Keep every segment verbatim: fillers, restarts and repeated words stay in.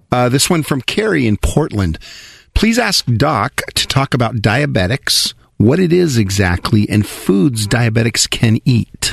Uh, this one from Carrie in Portland. Please ask Doc to talk about diabetics, what it is exactly, and foods diabetics can eat.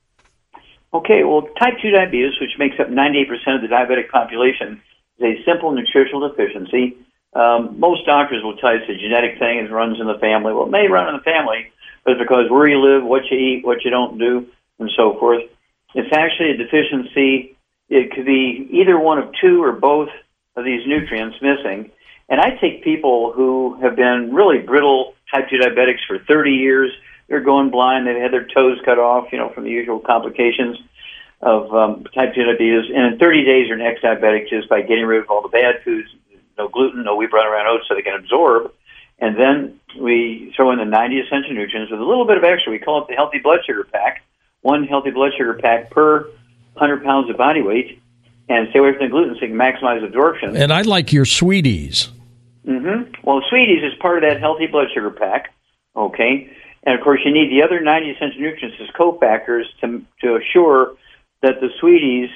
Okay, well, type two diabetes, which makes up ninety-eight percent of the diabetic population, is a simple nutritional deficiency. Um, most doctors will tell you it's a genetic thing, it runs in the family. Well, it may run in the family, but it's because where you live, what you eat, what you don't do, and so forth. It's actually a deficiency. It could be either one of two or both of these nutrients missing. And I take people who have been really brittle type two diabetics for thirty years. They're going blind. They've had their toes cut off, you know, from the usual complications of um, type two diabetes. And in thirty days, you're an ex-diabetic just by getting rid of all the bad foods, no gluten, no wheat, brown, oats, so they can absorb. And then we throw in the ninety essential nutrients with a little bit of extra. We call it the healthy blood sugar pack. One healthy blood sugar pack per one hundred pounds of body weight. And stay away from the gluten so you can maximize absorption. And I like your Sweeties. Mm-hmm. Well, Sweeties is part of that healthy blood sugar pack, okay? And, of course, you need the other ninety essential nutrients as cofactors to, to assure that the Sweeties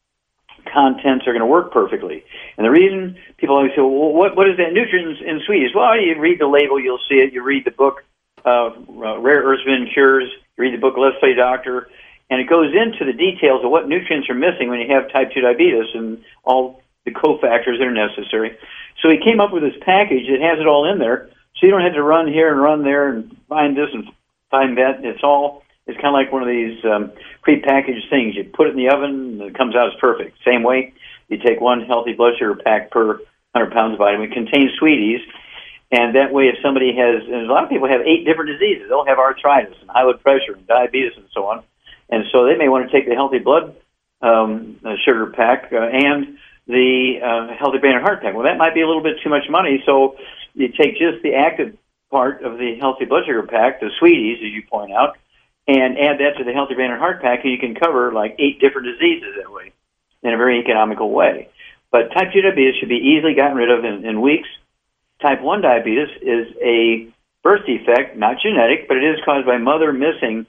contents are going to work perfectly. And the reason people always say, well, what, what is that nutrients in Sweeties? Well, you read the label, you'll see it. You read the book, uh, uh, Rare Earths and Cures. You read the book, Let's Play Doctor. And it goes into the details of what nutrients are missing when you have type two diabetes and all the cofactors that are necessary. So he came up with this package that has it all in there, so you don't have to run here and run there and find this and find that. It's all, it's kind of like one of these um, prepackaged things. You put it in the oven, and it comes out as perfect. Same way, you take one healthy blood sugar pack per one hundred pounds of vitamin. It contains Sweeties, and that way if somebody has, and a lot of people have eight different diseases. They'll have arthritis and high blood pressure and diabetes and so on. And so they may want to take the healthy blood um, uh, sugar pack uh, and the uh, healthy brain and heart pack. Well, that might be a little bit too much money, so you take just the active part of the healthy blood sugar pack, the Sweeties, as you point out, and add that to the healthy brain and heart pack, and you can cover like eight different diseases that way in a very economical way. But type two diabetes should be easily gotten rid of in, in weeks. Type one diabetes is a birth defect, not genetic, but it is caused by mother missing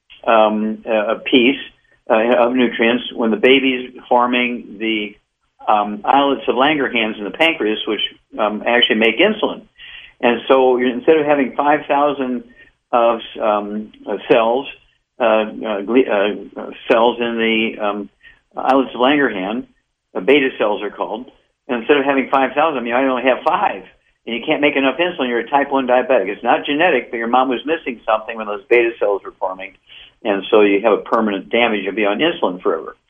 Um, a piece uh, of nutrients when the baby's forming the um, islets of Langerhans in the pancreas, which um, actually make insulin. And so you're, instead of having five thousand of um, uh, cells, uh, uh, gle- uh, cells in the um, islets of Langerhans, uh, beta cells are called, and instead of having five thousand, you might only have five. And you can't make enough insulin, you're a type one diabetic. It's not genetic, but your mom was missing something when those beta cells were forming. And so you have a permanent damage. You'll be on insulin forever.